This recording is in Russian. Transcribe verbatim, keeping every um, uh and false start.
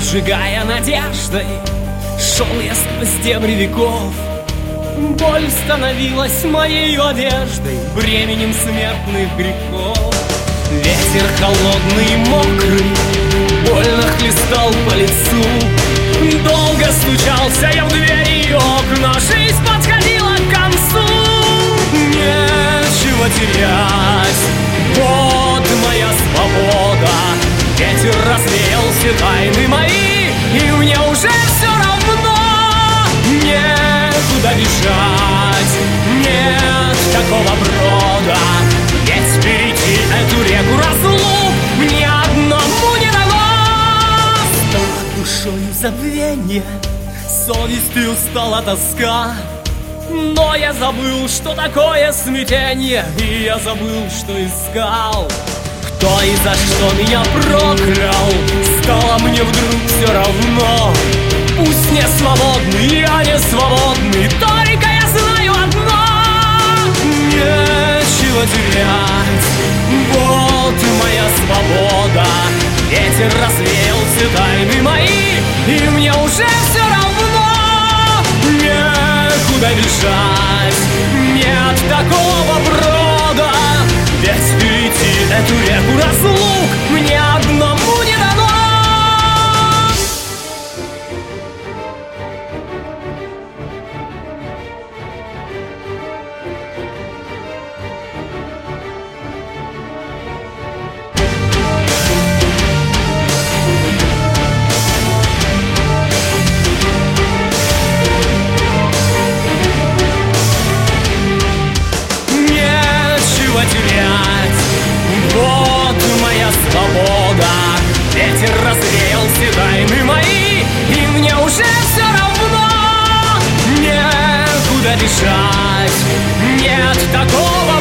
сжигая надеждой, шел я сквозь дебри веков. Боль становилась моей одеждой, бременем смертных грехов. Ветер холодный и мокрый больно хлестал по лицу. Долго стучался я в двери и окна, жизнь подходила к концу. Нечего терять, вот моя свобода. Ветер развеял все тайны мои, и мне уже все равно. Некуда бежать, нет такого брода. Ведь перейти эту реку разлук мне одному не дано. Страх душою забвенье, совестью устала тоска. Но я забыл, что такое смятенье, и я забыл, что искал. Кто и за что меня проклял, стало мне вдруг все равно. Пусть не свободный, я не свободный, только я знаю одно: нечего терять, вот моя свобода. Ветер развеял все тайны мои, и мне уже все равно. Некуда бежать, нет такого брода. Ведь перейти эту реку разлук мне одному не дано. Терять, вот моя свобода. Ветер развеял все тайны мои, и мне уже все равно. Некуда бежать, нет такого